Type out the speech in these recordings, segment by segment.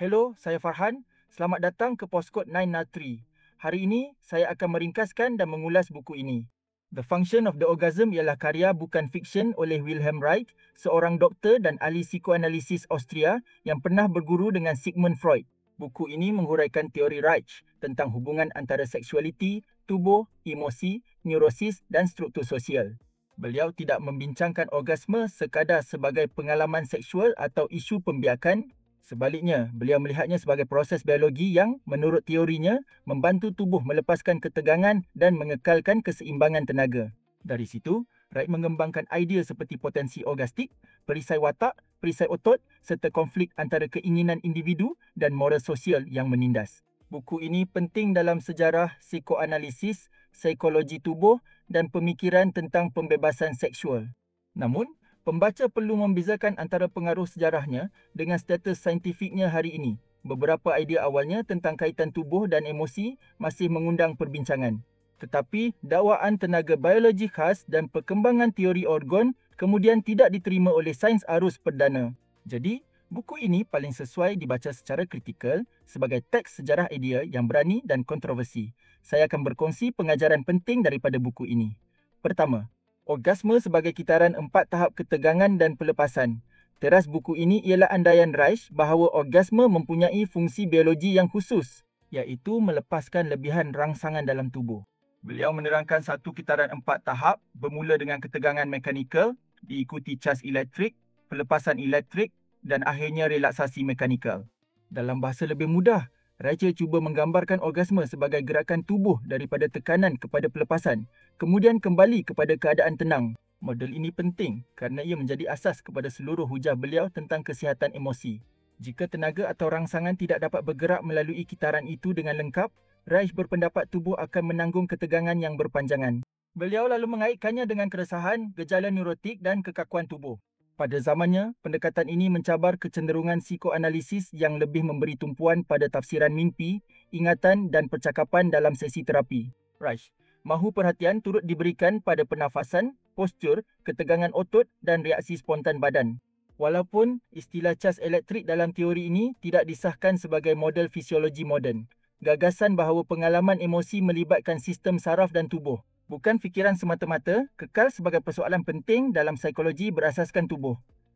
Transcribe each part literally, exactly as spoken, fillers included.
Hello, saya Farhan. Selamat datang ke Postcode nine nine three. Hari ini, saya akan meringkaskan dan mengulas buku ini. The Function of the Orgasm ialah karya bukan fiksyen oleh Wilhelm Reich, seorang doktor dan ahli psikoanalisis Austria yang pernah berguru dengan Sigmund Freud. Buku ini menghuraikan teori Reich tentang hubungan antara seksualiti, tubuh, emosi, neurosis dan struktur sosial. Beliau tidak membincangkan orgasme sekadar sebagai pengalaman seksual atau isu pembiakan. Sebaliknya, beliau melihatnya sebagai proses biologi yang, menurut teorinya, membantu tubuh melepaskan ketegangan dan mengekalkan keseimbangan tenaga. Dari situ, Reich mengembangkan idea seperti potensi orgastik, perisai watak, perisai otot serta konflik antara keinginan individu dan moral sosial yang menindas. Buku ini penting dalam sejarah psikoanalisis, psikologi tubuh dan pemikiran tentang pembebasan seksual. Namun, pembaca perlu membezakan antara pengaruh sejarahnya dengan status saintifiknya hari ini. Beberapa idea awalnya tentang kaitan tubuh dan emosi masih mengundang perbincangan. Tetapi, dakwaan tenaga biologi khas dan perkembangan teori organ kemudian tidak diterima oleh sains arus perdana. Jadi, buku ini paling sesuai dibaca secara kritikal sebagai teks sejarah idea yang berani dan kontroversi. Saya akan berkongsi pengajaran penting daripada buku ini. Pertama, orgasme sebagai kitaran empat tahap ketegangan dan pelepasan. Teras buku ini ialah andaian Reich bahawa orgasme mempunyai fungsi biologi yang khusus, iaitu melepaskan lebihan rangsangan dalam tubuh. Beliau menerangkan satu kitaran empat tahap bermula dengan ketegangan mekanikal, diikuti cas elektrik, pelepasan elektrik dan akhirnya relaksasi mekanikal. Dalam bahasa lebih mudah, Reich cuba menggambarkan orgasme sebagai gerakan tubuh daripada tekanan kepada pelepasan, kemudian kembali kepada keadaan tenang. Model ini penting kerana ia menjadi asas kepada seluruh hujah beliau tentang kesihatan emosi. Jika tenaga atau rangsangan tidak dapat bergerak melalui kitaran itu dengan lengkap, Reich berpendapat tubuh akan menanggung ketegangan yang berpanjangan. Beliau lalu mengaitkannya dengan keresahan, gejala neurotik dan kekakuan tubuh. Pada zamannya, pendekatan ini mencabar kecenderungan psikoanalisis yang lebih memberi tumpuan pada tafsiran mimpi, ingatan dan percakapan dalam sesi terapi. Reich mahu perhatian turut diberikan pada pernafasan, postur, ketegangan otot dan reaksi spontan badan. Walaupun istilah cas elektrik dalam teori ini tidak disahkan sebagai model fisiologi moden, gagasan bahawa pengalaman emosi melibatkan sistem saraf dan tubuh, bukan fikiran semata-mata, kekal sebagai persoalan penting dalam psikologi berasaskan tubuh.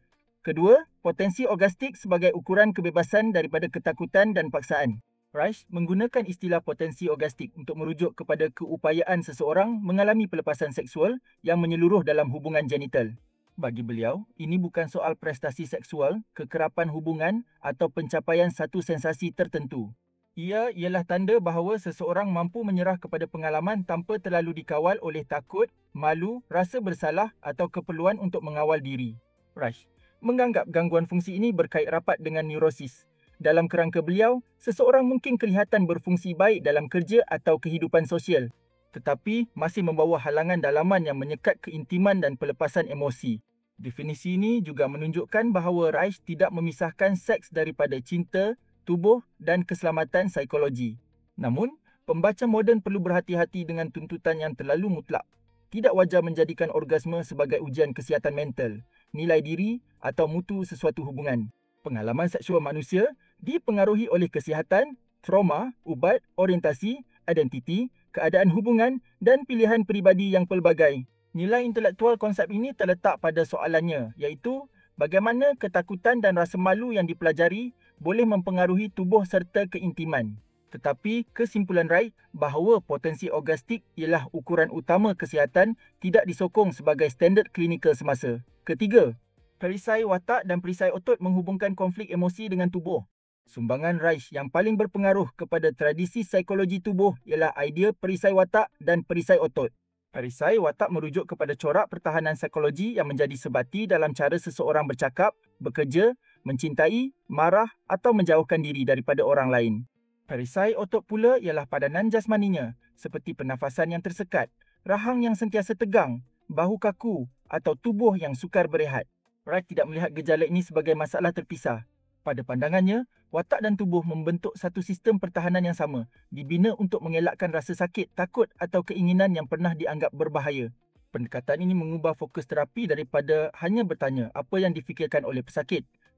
Kedua, potensi orgastik sebagai ukuran kebebasan daripada ketakutan dan paksaan. Reich menggunakan istilah potensi orgastik untuk merujuk kepada keupayaan seseorang mengalami pelepasan seksual yang menyeluruh dalam hubungan genital. Bagi beliau, ini bukan soal prestasi seksual, kekerapan hubungan atau pencapaian satu sensasi tertentu. Ia ialah tanda bahawa seseorang mampu menyerah kepada pengalaman tanpa terlalu dikawal oleh takut, malu, rasa bersalah atau keperluan untuk mengawal diri. Reich menganggap gangguan fungsi ini berkait rapat dengan neurosis. Dalam kerangka beliau, seseorang mungkin kelihatan berfungsi baik dalam kerja atau kehidupan sosial, tetapi masih membawa halangan dalaman yang menyekat keintiman dan pelepasan emosi. Definisi ini juga menunjukkan bahawa Reich tidak memisahkan seks daripada cinta, tubuh dan keselamatan psikologi. Namun, pembaca moden perlu berhati-hati dengan tuntutan yang terlalu mutlak. Tidak wajar menjadikan orgasme sebagai ujian kesihatan mental, nilai diri atau mutu sesuatu hubungan. Pengalaman seksual manusia dipengaruhi oleh kesihatan, trauma, ubat, orientasi, identiti, keadaan hubungan dan pilihan peribadi yang pelbagai. Nilai intelektual konsep ini terletak pada soalannya, iaitu bagaimana ketakutan dan rasa malu yang dipelajari boleh mempengaruhi tubuh serta keintiman. Tetapi kesimpulan Reich bahawa potensi orgastik ialah ukuran utama kesihatan tidak disokong sebagai standard klinikal semasa. Ketiga, perisai watak dan perisai otot menghubungkan konflik emosi dengan tubuh. Sumbangan Reich yang paling berpengaruh kepada tradisi psikologi tubuh ialah idea perisai watak dan perisai otot. Perisai watak merujuk kepada corak pertahanan psikologi yang menjadi sebati dalam cara seseorang bercakap, bekerja, mencintai, marah atau menjauhkan diri daripada orang lain. Perisai otot pula ialah padanan jasmaninya, seperti pernafasan yang tersekat, rahang yang sentiasa tegang, bahu kaku atau tubuh yang sukar berehat. Reich tidak melihat gejala ini sebagai masalah terpisah. Pada pandangannya, watak dan tubuh membentuk satu sistem pertahanan yang sama, dibina untuk mengelakkan rasa sakit, takut atau keinginan yang pernah dianggap berbahaya. Pendekatan ini mengubah fokus terapi daripada hanya bertanya apa yang difikirkan oleh pesakit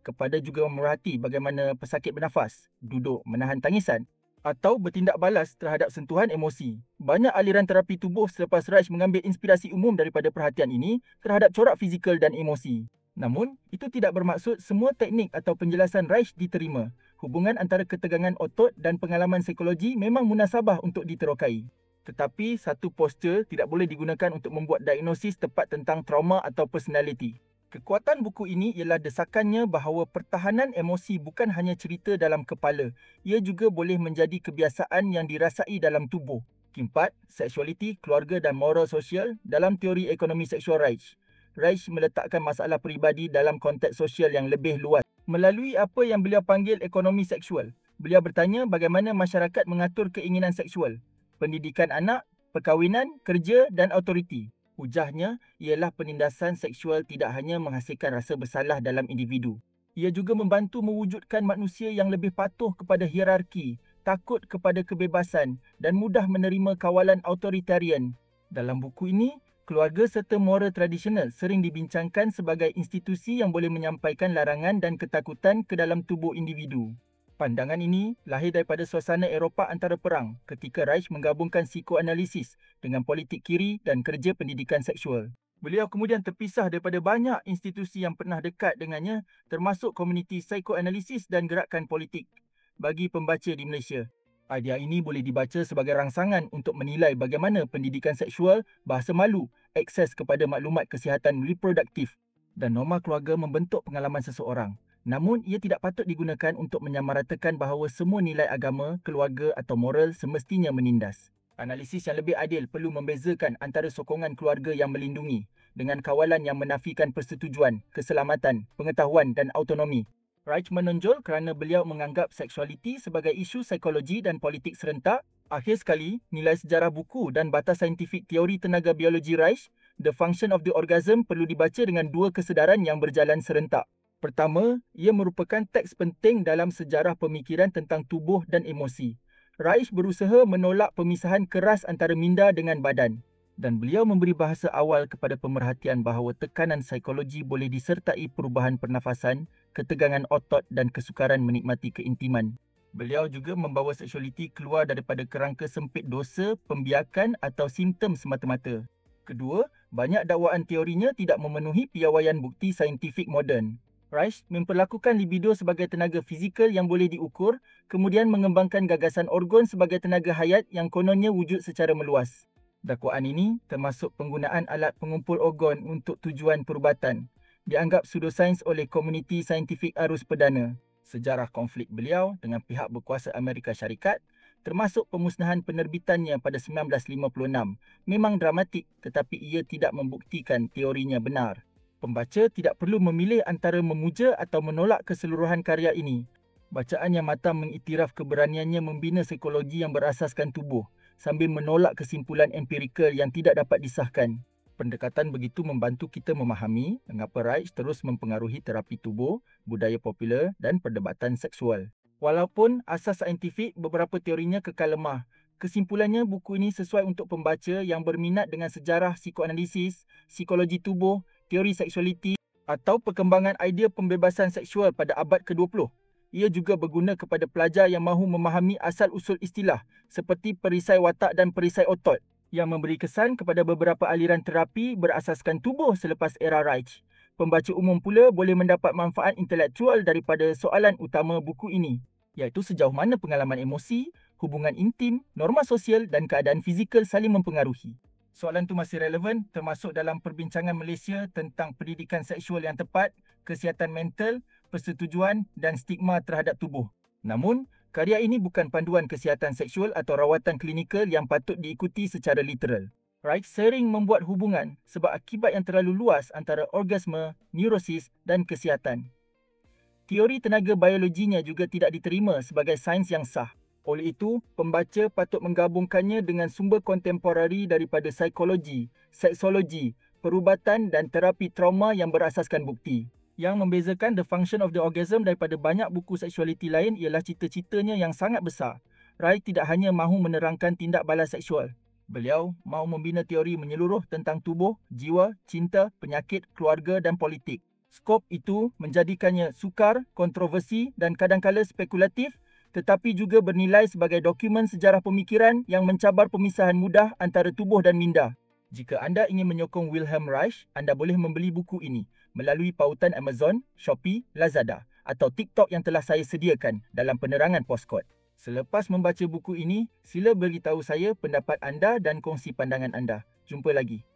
kepada juga memerhati bagaimana pesakit bernafas, duduk menahan tangisan atau bertindak balas terhadap sentuhan emosi. Banyak aliran terapi tubuh selepas Raj mengambil inspirasi umum daripada perhatian ini terhadap corak fizikal dan emosi. Namun, itu tidak bermaksud semua teknik atau penjelasan Raj diterima. Hubungan antara ketegangan otot dan pengalaman psikologi memang munasabah untuk diterokai. Tetapi satu postur tidak boleh digunakan untuk membuat diagnosis tepat tentang trauma atau personality. Kekuatan buku ini ialah desakannya bahawa pertahanan emosi bukan hanya cerita dalam kepala, ia juga boleh menjadi kebiasaan yang dirasai dalam tubuh. Keempat, seksualiti, keluarga dan moral sosial dalam teori ekonomi seksual Raj. Raj meletakkan masalah peribadi dalam konteks sosial yang lebih luas. Melalui apa yang beliau panggil ekonomi seksual, beliau bertanya bagaimana masyarakat mengatur keinginan seksual, pendidikan anak, perkahwinan, kerja dan autoriti. Hujahnya ialah penindasan seksual tidak hanya menghasilkan rasa bersalah dalam individu. Ia juga membantu mewujudkan manusia yang lebih patuh kepada hierarki, takut kepada kebebasan dan mudah menerima kawalan autoritarian. Dalam buku ini, keluarga serta moral tradisional sering dibincangkan sebagai institusi yang boleh menyampaikan larangan dan ketakutan ke dalam tubuh individu. Pandangan ini lahir daripada suasana Eropah antara perang ketika Reich menggabungkan psikoanalisis dengan politik kiri dan kerja pendidikan seksual. Beliau kemudian terpisah daripada banyak institusi yang pernah dekat dengannya, termasuk komuniti psikoanalisis dan gerakan politik bagi pembaca di Malaysia. Idea ini boleh dibaca sebagai rangsangan untuk menilai bagaimana pendidikan seksual, bahasa malu, akses kepada maklumat kesihatan reproduktif dan norma keluarga membentuk pengalaman seseorang. Namun, ia tidak patut digunakan untuk menyamaratakan bahawa semua nilai agama, keluarga atau moral semestinya menindas. Analisis yang lebih adil perlu membezakan antara sokongan keluarga yang melindungi dengan kawalan yang menafikan persetujuan, keselamatan, pengetahuan dan autonomi. Reich menonjol kerana beliau menganggap seksualiti sebagai isu psikologi dan politik serentak. Akhir sekali, nilai sejarah buku dan batas saintifik teori tenaga biologi Reich, The Function of the Orgasm perlu dibaca dengan dua kesedaran yang berjalan serentak. Pertama, ia merupakan teks penting dalam sejarah pemikiran tentang tubuh dan emosi. Reich berusaha menolak pemisahan keras antara minda dengan badan. Dan beliau memberi bahasa awal kepada pemerhatian bahawa tekanan psikologi boleh disertai perubahan pernafasan, ketegangan otot dan kesukaran menikmati keintiman. Beliau juga membawa seksualiti keluar daripada kerangka sempit dosa, pembiakan atau simptom semata-mata. Kedua, banyak dakwaan teorinya tidak memenuhi piawaian bukti saintifik moden. Reich memperlakukan libido sebagai tenaga fizikal yang boleh diukur, kemudian mengembangkan gagasan organ sebagai tenaga hayat yang kononnya wujud secara meluas. Dakwaan ini termasuk penggunaan alat pengumpul organ untuk tujuan perubatan, dianggap pseudosains oleh komuniti saintifik arus perdana. Sejarah konflik beliau dengan pihak berkuasa Amerika Syarikat, termasuk pemusnahan penerbitannya pada sembilan belas lima puluh enam, memang dramatik tetapi ia tidak membuktikan teorinya benar. Pembaca tidak perlu memilih antara memuja atau menolak keseluruhan karya ini. Bacaan yang matang mengiktiraf keberaniannya membina psikologi yang berasaskan tubuh sambil menolak kesimpulan empirikal yang tidak dapat disahkan. Pendekatan begitu membantu kita memahami mengapa Reich terus mempengaruhi terapi tubuh, budaya popular dan perdebatan seksual. Walaupun asas saintifik beberapa teorinya kekal lemah, kesimpulannya buku ini sesuai untuk pembaca yang berminat dengan sejarah psikoanalisis, psikologi tubuh, teori seksualiti atau perkembangan idea pembebasan seksual pada abad ke dua puluh. Ia juga berguna kepada pelajar yang mahu memahami asal-usul istilah seperti perisai watak dan perisai otot yang memberi kesan kepada beberapa aliran terapi berasaskan tubuh selepas era Reich. Pembaca umum pula boleh mendapat manfaat intelektual daripada soalan utama buku ini, iaitu sejauh mana pengalaman emosi, hubungan intim, norma sosial dan keadaan fizikal saling mempengaruhi. Soalan itu masih relevan termasuk dalam perbincangan Malaysia tentang pendidikan seksual yang tepat, kesihatan mental, persetujuan dan stigma terhadap tubuh. Namun, karya ini bukan panduan kesihatan seksual atau rawatan klinikal yang patut diikuti secara literal. Reich sering membuat hubungan sebab akibat yang terlalu luas antara orgasme, neurosis dan kesihatan. Teori tenaga biologinya juga tidak diterima sebagai sains yang sah. Oleh itu, pembaca patut menggabungkannya dengan sumber kontemporari daripada psikologi, seksologi, perubatan dan terapi trauma yang berasaskan bukti. Yang membezakan The Function of the Orgasm daripada banyak buku seksualiti lain ialah cita-citanya yang sangat besar. Reich tidak hanya mahu menerangkan tindak balas seksual. Beliau mahu membina teori menyeluruh tentang tubuh, jiwa, cinta, penyakit, keluarga dan politik. Skop itu menjadikannya sukar, kontroversi dan kadangkala spekulatif, tetapi juga bernilai sebagai dokumen sejarah pemikiran yang mencabar pemisahan mudah antara tubuh dan minda. Jika anda ingin menyokong Wilhelm Reich, anda boleh membeli buku ini melalui pautan Amazon, Shopee, Lazada atau TikTok yang telah saya sediakan dalam penerangan Postkod. Selepas membaca buku ini, sila beritahu saya pendapat anda dan kongsi pandangan anda. Jumpa lagi.